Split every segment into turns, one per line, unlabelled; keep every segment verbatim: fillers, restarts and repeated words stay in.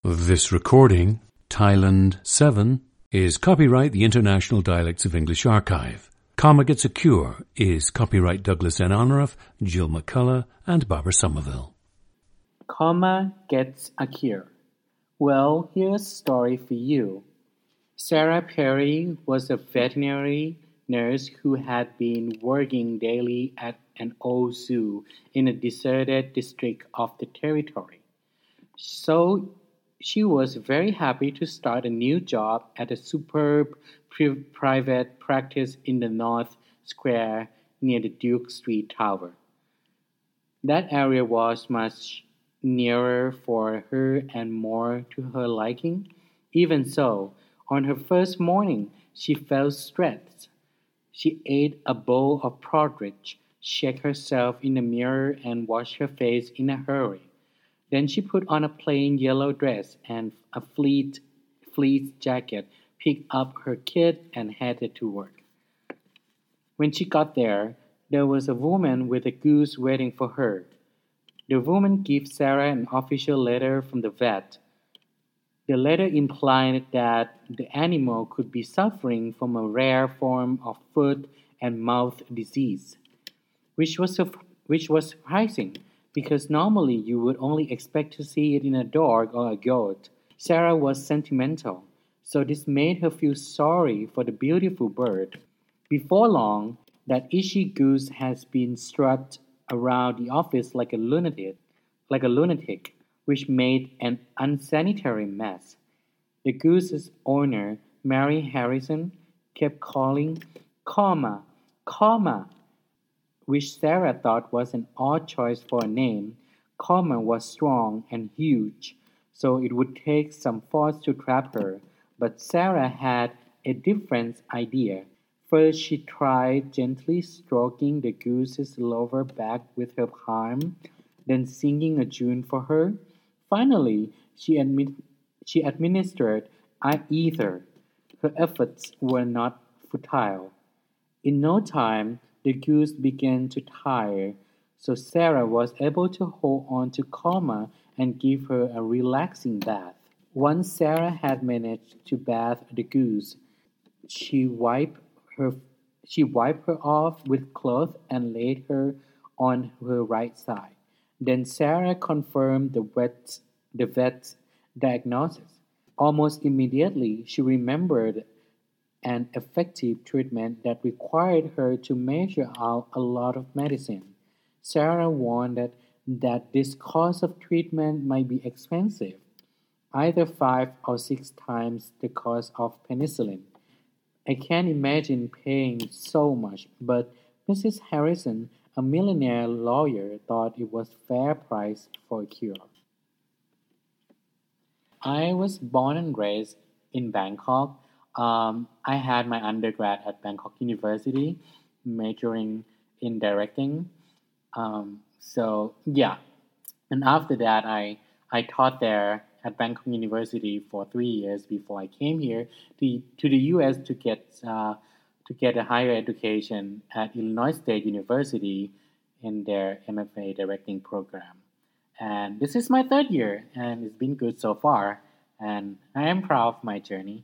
This recording, Thailand seven, is copyright the International Dialects of English Archive. Karma Gets a Cure is copyright Douglas N. Honorath, Jill McCullough, and Barbara Somerville.
Karma Gets a Cure. Well, here's a story for you. Sarah Perry was a veterinary nurse who had been working daily at an old zoo in a deserted district of the territory. So she was very happy to start a new job at a superb pri- private practice in the North Square near the Duke Street Tower. That area was much nearer for her and more to her liking. Even so, on her first morning, she felt stressed. She ate a bowl of porridge, checked herself in the mirror, and washed her face in a hurry. Then she put on a plain yellow dress and a fleet, fleece jacket, picked up her kit, and headed to work. When she got there, there was a woman with a goose waiting for her. The woman gave Sarah an official letter from the vet. The letter implied that the animal could be suffering from a rare form of foot and mouth disease, which was, which was surprising, because normally you would only expect to see it in a dog or a goat. Sarah was sentimental, so this made her feel sorry for the beautiful bird. Before long, that itchy goose has been strut around the office like a lunatic, like a lunatic, which made an unsanitary mess. The goose's owner, Mary Harrison, kept calling, "Karma, Karma," which Sarah thought was an odd choice for a name. Karma was strong and huge, so it would take some force to trap her. But Sarah had a different idea. First, she tried gently stroking the goose's lower back with her palm, then singing a tune for her. Finally, she, admit, she administered eye ether. Her efforts were not futile. In no time, the goose began to tire, so Sarah was able to hold on to Karma and give her a relaxing bath. Once Sarah had managed to bath the goose, she wiped her she wiped her off with cloth and laid her on her right side. Then Sarah confirmed the vet's, the vet's diagnosis. Almost immediately, she remembered an effective treatment that required her to measure out a lot of medicine. Sarah warned that this course of treatment might be expensive, either five or six times the cost of penicillin. I can't imagine paying so much, but Missus Harrison, a millionaire lawyer, thought it was fair price for a cure. I was born and raised in Bangkok. Um, I had my undergrad at Bangkok University, majoring in directing. Um, so yeah, and after that, I I taught there at Bangkok University for three years before I came here to, to the U S to get uh, to get a higher education at Illinois State University in their M F A directing program. And this is my third year, and it's been good so far. And I am proud of my journey.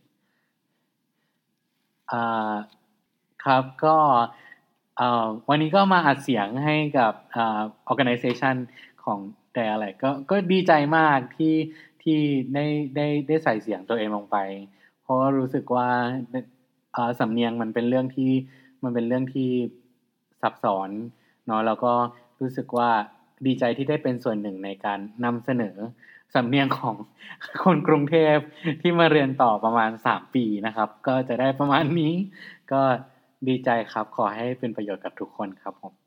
อ่าครับก็เอ่อวันนี้ก็มาอัดเสียงให้กับอ่า organization ของ Dialect ก็ก็ดีใจมากที่ที่ได้ได้ได้ใส่เสียงตัวเองลงไปเพราะรู้สึกว่าอ่าสำเนียงมันเป็นเรื่องที่มันเป็นเรื่องที่ซับซ้อนเนาะแล้วก็รู้สึกว่าดีใจที่ได้เป็นส่วนหนึ่งในการนำเสนอสำเนียงของคนกรุงเทพที่มาเรียนต่อประมาณสามปีนะครับก็จะได้ประมาณนี้ก็ดีใจครับขอให้เป็นประโยชน์กับทุกคนครับผม